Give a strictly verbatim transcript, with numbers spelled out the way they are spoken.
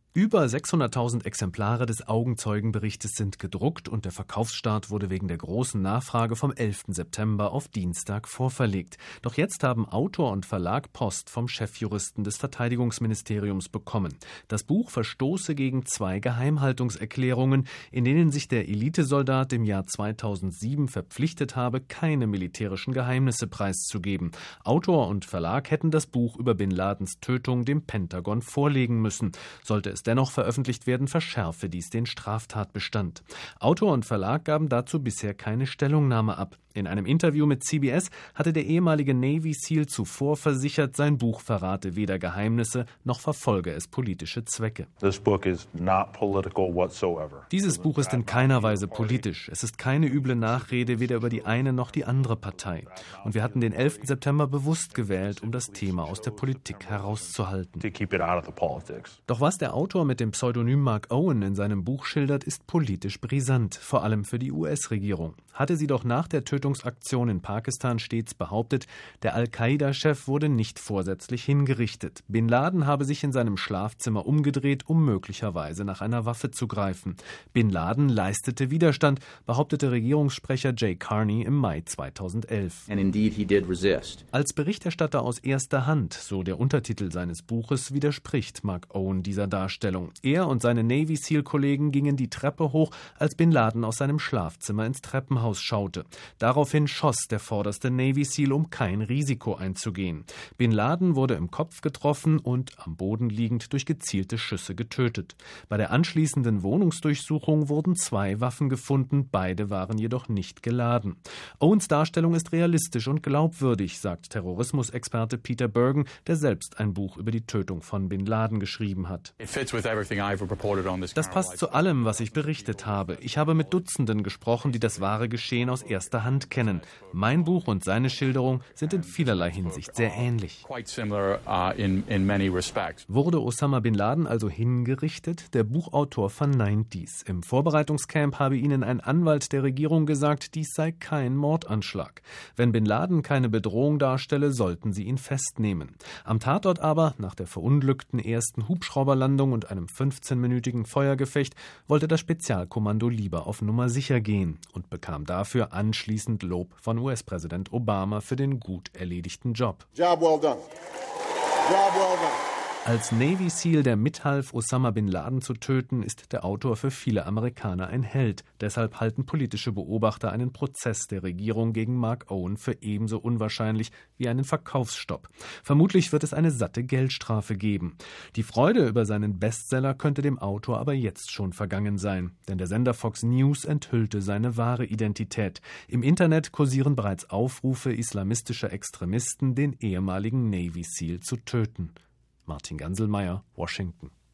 Über sechshunderttausend Exemplare des Augenzeugenberichtes sind gedruckt und der Verkaufsstart wurde wegen der großen Nachfrage vom elften September auf Dienstag vorverlegt. Doch jetzt haben Autor und Verlag Post vom Chefjuristen des Verteidigungsministeriums bekommen. Das Buch verstoße gegen zwei Geheimhaltungserklärungen, in denen sich der Elitesoldat im Jahr zweitausendsieben verpflichtet habe, keine militärischen Geheimnisse preiszugeben. Autor und Verlag hätten das Buch über Bin Ladens Tötung dem Pentagon vorlegen müssen. Sollte es dennoch veröffentlicht werden, verschärfe dies den Straftatbestand. Autor und Verlag gaben dazu bisher keine Stellungnahme ab. In einem Interview mit C B S hatte der ehemalige Navy SEAL zuvor versichert, sein Buch verrate weder Geheimnisse noch verfolge es politische Zwecke. Dieses Buch ist in keiner Weise politisch. Es ist keine üble Nachrede weder über die eine noch die andere Partei. Und wir hatten den elften September bewusst gewählt, um das Thema aus der Politik herauszuhalten. Doch was der Autor mit dem Pseudonym Mark Owen in seinem Buch schildert, ist politisch brisant, vor allem für die U S-Regierung. Hatte sie doch nach der Tötungsaktion in Pakistan stets behauptet, der Al-Qaida-Chef wurde nicht vorsätzlich hingerichtet. Bin Laden habe sich in seinem Schlafzimmer umgedreht, um möglicherweise nach einer Waffe zu greifen. Bin Laden leistete Widerstand, behauptete Regierungssprecher Jay Carney im Mai zweitausendelf. And indeed he did resist. Als Berichterstatter aus erster Hand, so der Untertitel seines Buches, widerspricht Mark Owen dieser Darstellung. Er und seine Navy SEAL-Kollegen gingen die Treppe hoch, als Bin Laden aus seinem Schlafzimmer ins Treppenhaus schaute. Daraufhin schoss der vorderste Navy SEAL, um kein Risiko einzugehen. Bin Laden wurde im Kopf getroffen und am Boden liegend durch gezielte Schüsse getötet. Bei der anschließenden Wohnungsdurchsuchung wurden zwei Waffen gefunden, beide waren jedoch nicht geladen. Owens Darstellung ist realistisch und glaubwürdig, sagt Terrorismusexperte Peter Bergen, der selbst ein Buch über die Tötung von Bin Laden geschrieben hat. Das passt zu allem, was ich berichtet habe. Ich habe mit Dutzenden gesprochen, die das wahre Geschehen aus erster Hand kennen. Mein Buch und seine Schilderung sind in vielerlei Hinsicht sehr ähnlich. Wurde Osama Bin Laden also hingerichtet? Der Buchautor verneint dies. Im Vorbereitungscamp habe ihnen ein Anwalt der Regierung gesagt, dies sei kein Mordanschlag. Wenn Bin Laden keine Bedrohung darstelle, sollten sie ihn festnehmen. Am Tatort aber, nach der verunglückten ersten Hubschrauberlandung und einem fünfzehnminütigen Feuergefecht, wollte das Spezialkommando lieber auf Nummer sicher gehen und bekam dafür anschließend Lob von U S-Präsident Obama für den gut erledigten Job. Job well done. Job well done. Als Navy SEAL, der mithalf, Osama Bin Laden zu töten, ist der Autor für viele Amerikaner ein Held. Deshalb halten politische Beobachter einen Prozess der Regierung gegen Mark Owen für ebenso unwahrscheinlich wie einen Verkaufsstopp. Vermutlich wird es eine satte Geldstrafe geben. Die Freude über seinen Bestseller könnte dem Autor aber jetzt schon vergangen sein, denn der Sender Fox News enthüllte seine wahre Identität. Im Internet kursieren bereits Aufrufe islamistischer Extremisten, den ehemaligen Navy SEAL zu töten. Martin Ganselmeier, Washington.